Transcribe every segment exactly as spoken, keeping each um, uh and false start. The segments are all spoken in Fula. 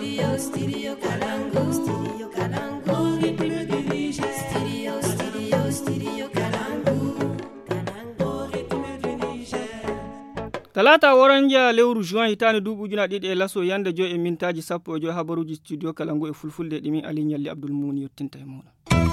Studio, studio Kalangu. Studio Kalangu. Ritme du Niger. Studio, studio, studio Kalangu. Kalangu. Ritme du Niger. Talata waranja lewru juin hitani dubu juna ɗiɗi e laso yande jo e mintaji sappo e jo habaruji studio Kalangu e fulfulde ɗimi Ali Nyalli Abdul Muni yottinta e muɗum.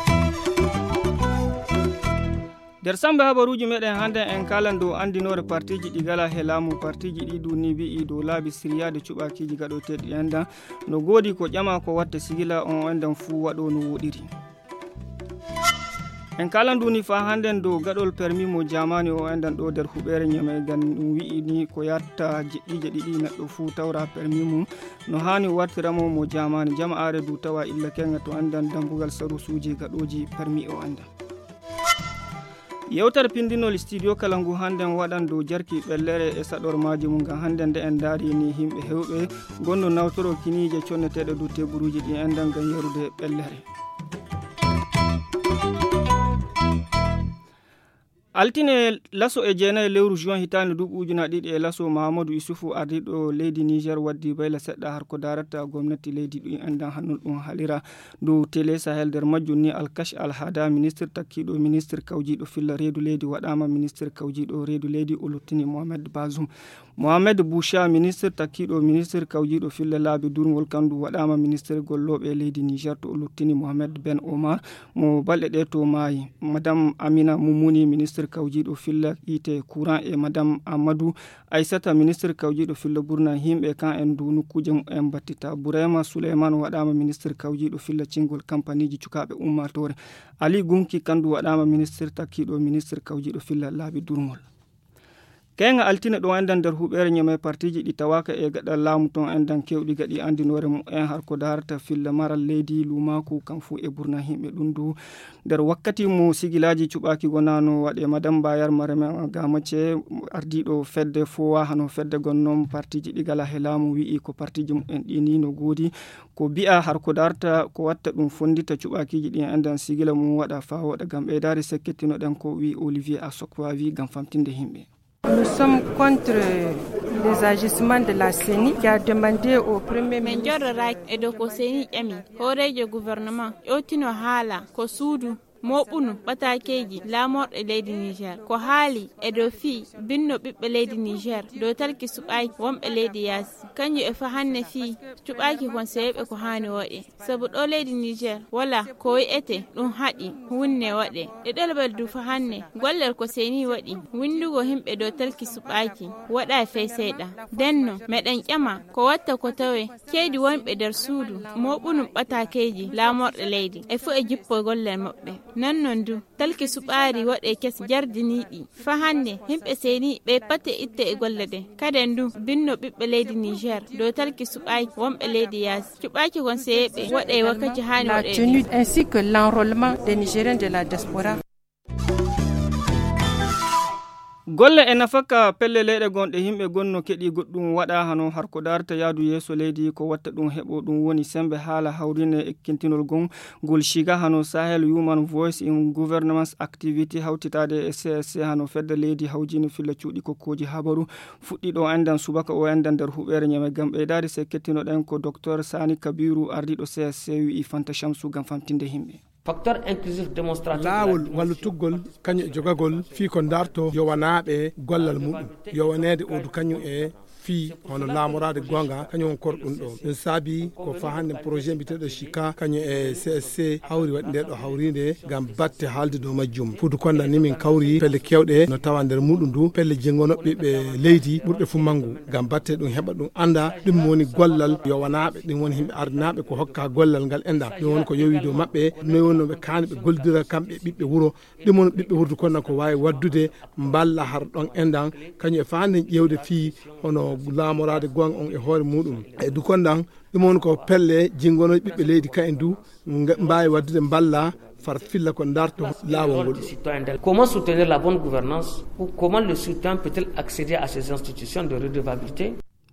Der sambe habaruji meɗen hande en kalan dow andinore partiji ɗi gala he laamu partiji ɗi du ni wi'i dow laabi siriyade cuɓakiji gaɗoteɗi endan no godi ko ƴama ko watta sigila on endan fuu waɗo no woɗiri. En kalan duni fa handen dow gaɗol permis mo jamani o endan ɗo der huɓere ñame gan ɗum wi'i ni ko yatta jeɗɗije ɗiɗi neɗɗo fuu tawra permis mum no hani wartiramo mo jamani jama'are du tawa illa kenga to endan dambugal sarusuji gaɗoji permis o endan. Yewtar pindinol studio Kalangu handen waɗan dow jarki ɓellere e saɗormaji mum ngam hande nde en daari ni himɓe hewɓe gonno nawtoro kinije conneteɗe dow teburuji ɗi endan ngam yerude ɓellere. Altine laso e jeenayi lewru juin hitande duuɓi ujuna ɗiɗi e laso Mahamadou Issoufou ardiɗo leydi Niger waddi bayla seɗɗa har ko darata gomnati leydi ɗum endan hannun ɗum halira dow télé Sahel nder majjum ni Alkash Alhada ministre takkiɗo ministre kawjiɗo filla reedu leydi waɗama ministre kawjiɗo reedu leydi o luttini Mohamed Bazoum. Mohamed Boucha ministre takkiɗo ministre kawjiɗo filla laabi durgol kandu waɗama ministre golloɓe leydi Niger to o luttini Mohamed Ben Omar mo balɗe ɗe to maayi. Madame Amina Moumouni ministre kawjiɗo filla yite courant e madame Amadou Aissata ministre kawjiɗo filla burna himɓe kan en du nokkuje en battita. Bourema Souleymane waɗama ministre kawjiɗo filla cingol kampaniji cukaɓe ummatore. Ali Gunki kandu waɗama ministre takkiɗo ministre kawjiɗo filla laabi durgol. Kenga altine ɗo endan nder huɓere ñame partiji ɗi tawaka e gaɗal laamu ton endan kewɗi gaɗi andinore mum en har ko darata filla maral leydi lumaku kam fu e burna himɓe ɗum du nder wakkati mo sigilaji cuɓaki gonano waɗe madame Bayar Marema Gamace ardiɗo fedde fowa hano fedde gonnom partiji ɗi gala he laamu wi'i ko partiji mum en ɗini no godi ko bi'a har ko darta ko watta ɗum fondita cuɓakiji ɗi endan sigila mum waɗa fa waɗa gam ɓeydari sekketino ɗen ko wi Olivier Asokwa wi gam famtinde himɓe. Nous sommes contre les agissements de la C E N I qui a demandé au premier ministre. Menjorra edo ko C E N I ƴami horejo gouvernement ƴottino haala ko suudu moɓunu ɓatakeji lamorɗe leydi Niger ko haali e dow fi binno ɓiɓɓe leydi Niger dow talki suɓaki wonɓe leydi yaasi kanju e fa hanne fi cuɓaki kon seweɓe ko hani waɗe saabu ɗo leydi Niger wala ko wi'ete ɗum haɗi wunne waɗe e ɗelbel du fa hanne gollel ko seni waɗi windugo himɓe dow talki suɓaki waɗa fey seeɗa denno meɗen ƴama ko watta ko tawe keydi wonɓe nder suudu moɓunu ɓatakeji lamorɗe leydi e fu e jippo gollel maɓɓe nannon du talki suɓaari waɗe kes jardiniɗi fa hande himɓe seni ɓe patte itte e golle ɗe kaden du binno ɓiɓɓe leydi Niger dow talki suɓaki wonɓe leydi yaasi cuɓaki kon seyeɓe waɗe wakkati hani waɗe tenue ainsi que l'enrôlement des Nigériens de la diaspora. Golle e nafaka pelle leyɗe gonɗe himɓe gonno keɗi goɗɗum waɗa hano har ko darta yaadu yeeso leydi ko watta ɗum heɓo ɗum woni sembe haala hawrine ekkintinol gon ngol shiga hano Sahel Human Voice in Governance Activity hawtitade e C S C hano fedde leydi hawjino filla cuuɗi kokkoji habaru fuɗɗi ɗo endan subaka o endan nder huɓere ñame gam ɓeydade se kettinoɗen ko docteur Sani Kabiru ardiɗo C S C wi'i Fanta Shamsu gam famtinde himɓe. Facteur inclusif démonstratif laawol wallutuggol kañum e jogagol fii ko darto yowanaɓe gollal muɗum yowanede odu kañum e fii hono laamorade gonga kañum on korɗum ɗo ɗum saabi ko fa hande projet mbiteɗo Chika kañum e C S C hawri waɗi nde ɗo hawride gam batte haalde dow majjum fuudu konda ni min kawri pelle kewɗe no tawa nder muɗum du pelle jengonoɓe ɓe leydi ɓurɗe fu manggu gam batte ɗum heɓa ɗum anda ɗum woni gollal yowanaɓe ɗum woni himɓe ardinaɓe ko hokka gollal ngal enda ɗum woni ko yowi dow mabɓe no wonno ɓe kaani ɓe gollidira kamɓe ɓiɓɓe wuuro ɗum woni ɓiɓɓe wuuro konda ko wawi waddude mballa har ɗon endan kañum e fa hande ƴewde fii hono laamorade gonga on e hoore muɗum e du kondan ɗum woni ko pelle jingono ɓiɓɓe leydi ka en du mbawi waddude mballa far filla ko darto laawol ngol. Comment soutenir la bonne gouvernance ou comment le citoyen peut-il accéder à ces institutions de redevabilité?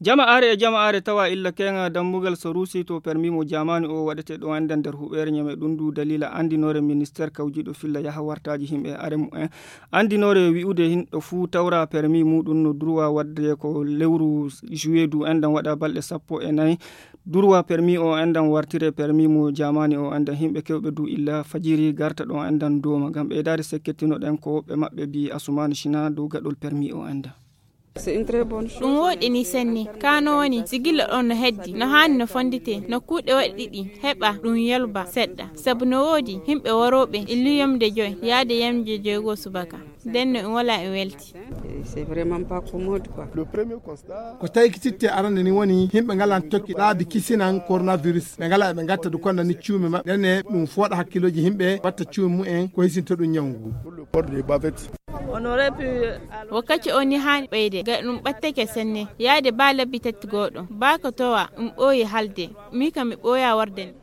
jama'are e jama'are tawa illa kenga dammugal so rusi to permis mo jamani o waɗete ɗo andan nder huɓere ñame ɗum du dalila andinore ministére kawjiɗo filla yaha wartaji himɓe aremu en andinore wi'ude hinɗo fuu tawra permis muɗum no droit wadde ko lewru juillet du andan waɗa balɗe sappo e nayyi droit permis o andan wartire permis mo jamani o andan himɓe kewɓe du illa fajiri garta ɗon andan doma gam ɓeydade sekkettinoɗen ko woɓɓe maɓɓe mbi Assoumani China dow gaɗol permis o andan ɗum woɗini senni kano woni sigilla ɗon no heddi no hani no fondite no kuuɗe waɗi ɗiɗi heɓa ɗum yelba seɗɗa saabu no woodi himɓe waroɓe illu yamde joyi yaade yamde joygo subaka nden no en wala e welti ko taykititte arande ni woni himɓe ngalan tokki ɗaadi kisinan coronavirus ɓe ngala ɓe gatta du konda ni cuume maɓɓe nenne ɗum fooɗa hakkiloji himɓe watta cuume mumen ko hisinto ɗum ñawngu wakkati o ni hani ɓeyde ga ɗum ɓattake senne yaade ba labbi tati goɗo ba ko towa ɗum ɓooyi halde mi kam mi ɓooya warde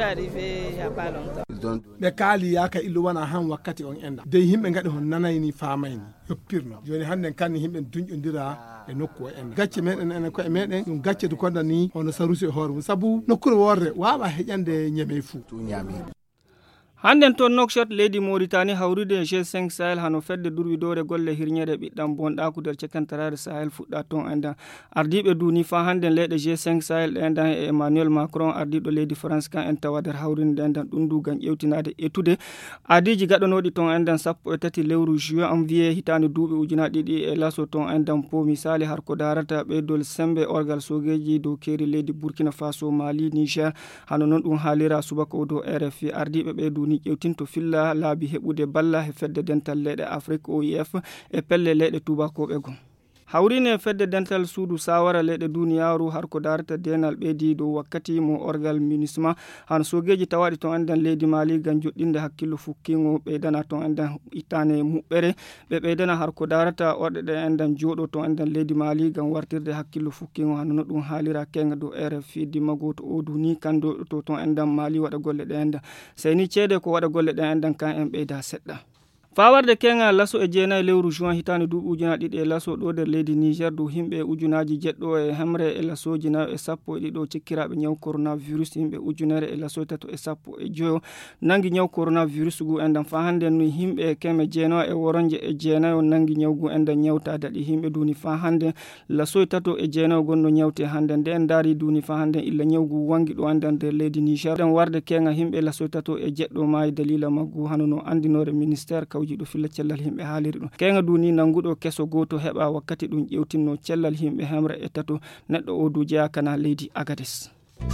ɓe kaali yaka illu wona han wakkati on enda dey himɓe gaɗi hon nanayni famayni yoppirno joni hande kanni himɓe duñƴodira e nokku o enda gacce meɗen enen koye meɗen ɗum gacce du konda ni hono sarusi e hoore mum saabu nokkure worde wawa heƴande ñeme fuu hannden toon Nouakchott leydi Mauritanie hawrude G cinq Sahel hano fedde durwidore golle hirñere ɓiɗɗam bonɗaku nder cekantarare Sahel fuɗɗa toon endan ardiɓe duni fa hannden leyɗe G cinq Sahel endan e Emmanuel Macron ardiɗo leydi France kan en tawa nder hawrinde endan ɗum du gam ƴewtinade etude adiji gaɗanoɗi toon endan sappo e tati lewru juin janvier hitande duuɓi ujunaje ɗiɗi e laso toon endan po misali har ko darata ɓeydol sembe orgal sogeji dow keeri leydi Burkina Faso Mali Niger hano noon ɗum haalira subaka o dow R F I ardiɓe ɓe duni ƴewtinto filla laabi heɓude balla e fedde dental leyɗe Afrique O I F e pelle leyɗe tubakoɓe gon hawrine fedde dental suudu sawara leyɗe duniyaru har ko darata denal ɓeydi dow wakkati mo orgal munisma han sogeji tawaɗi toon endan leydi Mali gam joɗɗinde hakkillo fukkingo ɓeydana toon endan ittane muɓɓere ɓe ɓeydana har ko darata orɗe ɗe endan jooɗo toon endan leydi Mali gam wartirde hakkillo fukkingo hanno ɗum haalira kenga dow R F I dimmago to odu ni kando to toon endan Mali waɗa golle ɗe endan seyni ceede ko waɗa golle ɗe endan kan en ɓeyda seɗɗa fawarde kenga laso e jeenayi lewru juin hitande duuɓi ujunaje ɗiɗi e laso ɗo nder leydi Niger dow himɓe ujunaji jeɗɗo e hemre e lasoji nayo e sappo e ɗiɗo cikkiraɓe ñaw coronavirus yimɓe ujunere e laso tato e sappo e joyo nangi ñaw coronavirus gu endan fa hande no himɓe keme jeeno e woronje e jeenayo nangi ñawgu endan ñawta daɗi himɓe duni fa hande laso tato e jeenayo gonno ñawte hande nde en daari duni fa hande illa ñawgu wangi ɗo endan nder leydi Niger den warde kenga himɓe laso tato e jeɗɗo maayi dalila maggu hano no andinore ministére jiɗo filla cellal himɓe haaliri ɗum kenga duni nanguɗo keso goto heɓa wakkati ɗum ƴewtinno cellal himɓe hemre e tato neɗɗo o du jeeya kana leydi Agadez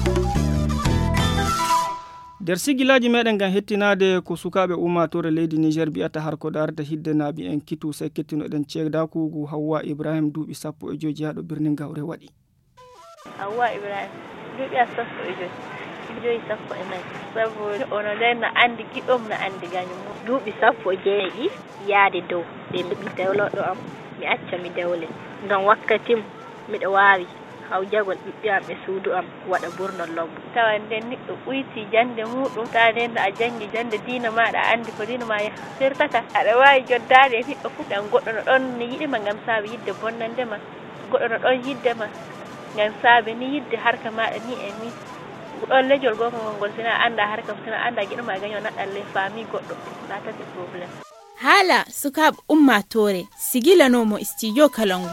nder sigilaji meɗen gam hettinade ko sukaɓe ummatore leydi Niger biyata har ko darata hidde naaɓi en kitu sai kettinoɗen ceedakugu Hawwa Ibrahim duuɓi sappo e joyi jeeyaɗo birni Gawre waɗi Hawwa Ibrahim duuɓi sappo e joyi joyi sappo e nayi sabu ono nden no andi giɗom no andi gañum duuɓi sappo e jeeɗiɗi yaade dow ɓe mbiɗi dewloɗo am mi acca mi dewle ngam wakkatim miɗo waawi haw jagol ɓiɓɓe am e suudu am waɗa burnol lobbo tawa nden neɗɗo ɓuyti jande muɗum tawa nden no a jangi jande diina maɗa andi ko diina ma firtata aɗa wawi joddade e neɗɗo fof ngam goɗɗo no ɗon ne yiɗima ngam saabi yidde bonnandema goɗɗo no ɗon yiddema ngam saabi ni yidde harka maɗa ni e ni ɗon lejol goko ngol sina anda harka sina anda giɗoma gaño naɗɗalle faami goɗɗo latati probléme haala sukaɓe ummatore sigilanomo studio Kalangu.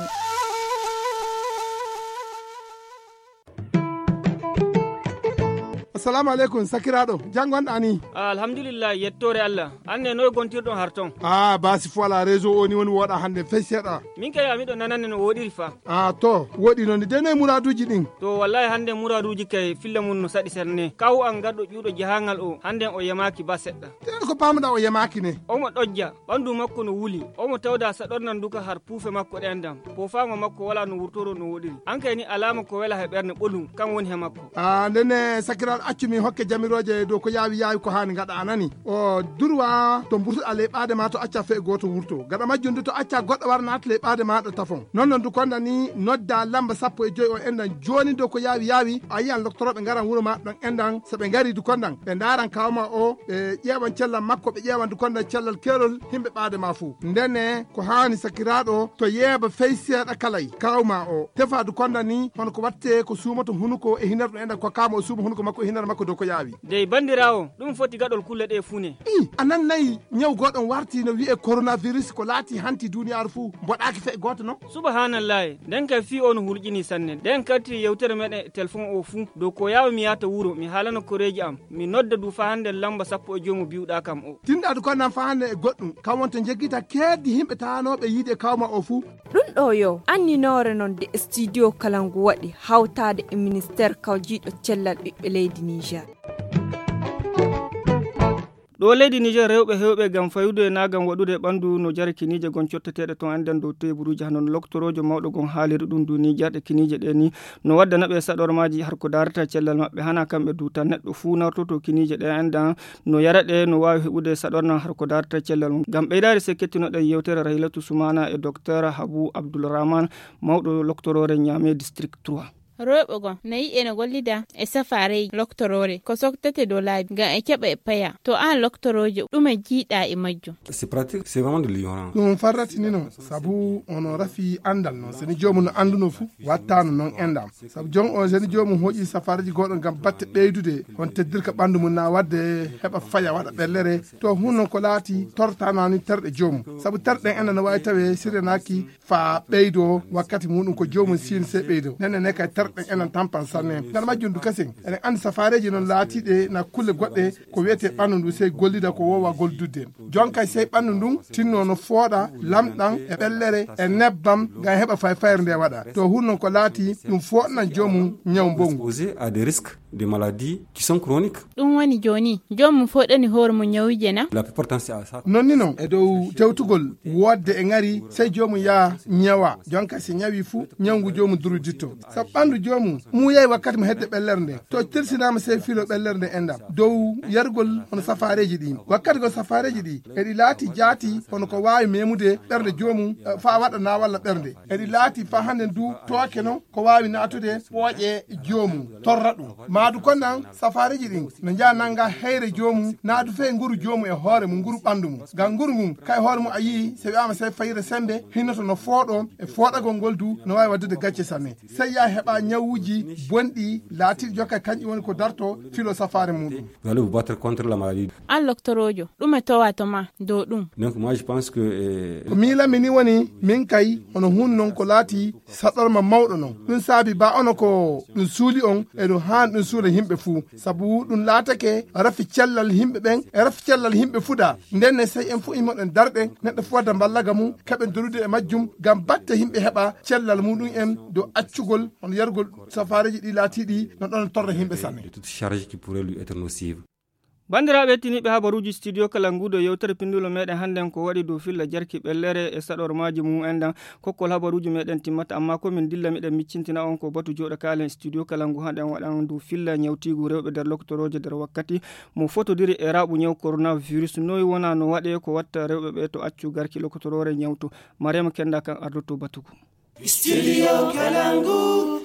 assalamu aleykum sakiraɗo jangonɗa ni alhamdulillah yettore Allah anne noy gontirɗon harton a basi fo ala réseau o ni woni woɗa hande fey seeɗa min kay amiɗo nanane no woɗiri fa a to woɗi noon de noy muraduji ɗin to wallahi hande muraduji kay filla mum no saɗi serne kaw an garɗo ƴuuɗo jahangal o hande o yamaki ba seɗɗa ten ko pamuɗa o yamaki ne omo ɗojja ɓandu makko no wuli omo tawda saɗornan duka har puufe makko ɗendam pofama makko wala no wurtoro no woɗiri an kay ni alama ko wela he ɓerde ɓolum kan woni he makko a ndenne sakiraɗo accumi hokke jamiroje dow ko yaawi yaawi ko hani gaɗa anani o durwa to burtuɗa leyɓade ma to acca fe goto wurto gaɗa majjunde to acca goɗɗo wara nata leyɓade maɗo tafon non noon du konda ni nodda lamba sappo e joyi o endan joni dow ko yaawi yaawi a yiyan doctoroɓe garan wuuro ma ɗon endan soɓe gari du kondan ɓe daran kawma o ɓe ƴeeɓan cella makko ɓe ƴeewandu konda cellal kelol himɓe ɓaade ma fuu ndene ko haani sakiraɗo to yeeba fey seeɗa kalay kawma o tefadu konda ni hono ko watte ko suumato hunuko e hinar ɗum enda ko kama o suuma hunuko makko e hinar makko dow ko yaawi dey bandirawo ɗum foti gaɗol kulle ɗe fune i anan nayi ñaw goɗon warti no wiye coronavirus ko laati hanti duniyaaru fuu mboɗaki fe goto no subhanallahi nden kay fi on hulƴini sanne nden kadi yewtere meɗen téléphone o fuu dow ko yawa mi yata wuuro mi haalano koreji am mi nodda du fa hande lamba sappo e jomum biwɗa kam o tinɗaɗu ko nan fa hande e goɗɗum kam wonto jeggita keddi himɓe tanoɓe yiide kawma o fuu ɗum ɗo yo anninore noon de studio kalangu waɗi hawtade e ministére kawjiɗo cellal ɓiɓɓe leydi Niger. ɗo leydi niger rewɓe hewɓe gam fayude na gam waɗude ɓandu no jari kinije gon cotteteɗe ton anden dow teburuji hanon loktorojo mawɗo gon haaliri ɗum du niger ɗe kinije ɗe ni no waddanaɓe saɗormaji har ko darata cellal maɓɓe hana kamɓe duta neɗɗo fuu nartoto kinije ɗe endan no yara ɗe no wawi heɓude saɗorna har ko darata cellal mum gam ɓeydade se kettinoɗen yewtere raylatu sumana e docteur habou abdoulrahman mawɗo loktorore ñame district trois rewɓe gon nayi ene gollida e safareji loktorore ko soktete dow laabi ngam e keɓa e paya to an loktoroje ɗume jiiɗa e majjum. C'est pratique, c'est vraiment de l'ignorance. ɗum farratini noon sabu ono rafi andal noon seni jomum no anduno fuu wattano noon endam sabu jon o seni jomum hoƴi safareji goɗon gam batte ɓeydude on teddirka ɓandu mum na wadde heɓa faya waɗa ɓellere to hunno ko laati tortanani terɗe jomum sabu terɗen enda no wawi tawe sirenaki fa ɓeydo wakkati muɗum ko jomum sin se ɓeydo nenne ne kay ɗen enen tampan sanne nder majjum du kasen enen andi safareji noon laatiɗe na kulle goɗɗe ko wiyete ɓandu ndu sey gollida ko wowa goldudde jonka sey ɓandu ndun tinno no fooɗa lamɗan e ɓellere e nebbam ngam heɓa fay fayre nde waɗa to hunno ko laati ɗum foɗnan jomum ñaw bongu à des risques de maladies qui sont chroniques ɗum woni joni jomum foɗani hoore mum ñawije na la plupart temps c'est à ça non ni non e dow tewtugol wodde e ngari sey jomum yaa ñawa jonka si ñawi fuu ñawngu jomum duruditto sabu ɓandu jomum mu yeyi wakkati mo hedde ɓellere nde to tirsinama sey filo ɓellere nde endam dow yargol hono safareji ɗi wakkati ko safareji ɗi eɗi laati jaati hono ko wawi memude ɓerde jomum fa waɗa na walla ɓerde eɗi laati fa hande du tooke noon ko wawi natude ɓooƴe jomum torra ɗum maadu konnan safareji ɗin no jaa nanga heyre jomum naadu fe nguru jomum e hoore mum nguru ɓandu mum ngam nguru mum kay hoore mum a yii so wiyama sey fayire sembe hinnoto no fooɗo e fooɗagol ngol du no wawi waddude gacce sanne sey ya heɓa ñawuji bonɗi laatiɗi jokka kañƴi woni ko darto filo safare muɗum vous allez vous battre contre la maladie an loktorojo ɗume towa toma dow ɗum donc moi je pense que ko miilami ni woni min kay hono hun noon ko laati saɗorma mawɗo noon ɗum saabi ba ono ko ɗum suuli on eɗum han ɗum suula yimɓe fuu sabu ɗum laatake rafi cellal yimɓe ɓen e rafi cellal yimɓe fuɗa ndenne sey en fo imoɗen darɗe neɗɗo fo wadda ballaga mum keɓen dorude e majjum gam batte yimɓe heɓa cellal muɗum en dow accugol hono yargol safareji ɗi laatiɗi no ɗon torra yimɓe sanne de toute charge qui pourrait lui être nocive bandiraɓe tiniɓe habaruji studio kala ngudo yewtere pindulo meɗen hannden ko waɗi dow filla jarki ɓellere e saɗormaji mum endan kokkol habaruji meɗen timmata amma komin dilla miɗen miccintina on ko batu joɗo kalen studio kala ngu hanɗen waɗan dow filla ñawtigu rewɓe nder loktoroje nder wakkati mo fotodiri e raɓu ñaw coronavirus noyi wona no waɗe ko watta rewɓe ɓe to accu garki loktorore ñawtu mariama kenda kan ardoto batugu studio kalangu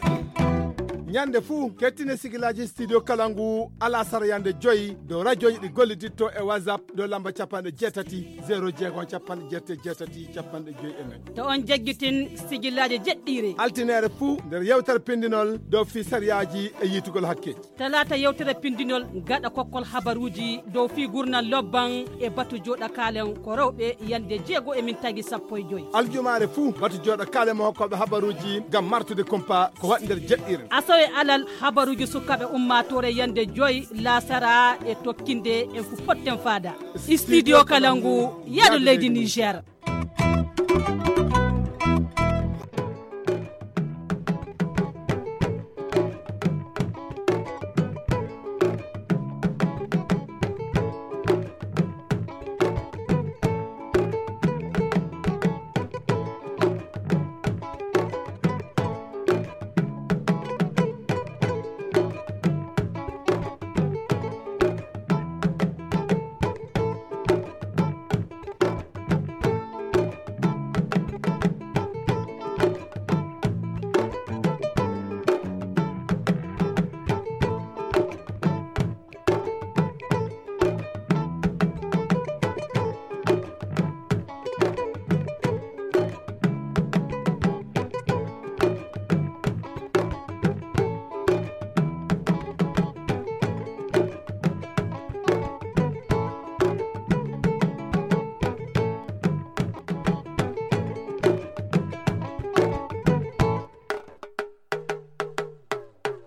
ñande fuu kettine sigilaji studio kalangu ala sara yande joyi dow radio ji ɗi golliditto e whatsapp dow lamba capanɗe jeetati zéro jeegom capanɗe jeette jeetati capanɗe joyi e nayyi to on jagguitin sigillaji jeɗɗiri altinere fuu nder yewtere pindinol dow fi sariyaji e yitugol hakke talata yewtere pindinol gaɗa kokkol habaruji dow fi gurnal lobban e batu joɗa kalen ko rewɓe yande jeego emin tagui sappo e joyi aljumare fuu batu joɗa kalen mo hokkoɓe habaruji gam martude compa ko waɗi nder jeɗɗire e alal habaruji sukaɓe ummatore yande joyi lasara e tokkinde en fu potten fada studio kalangu yaɗo leydi Niger.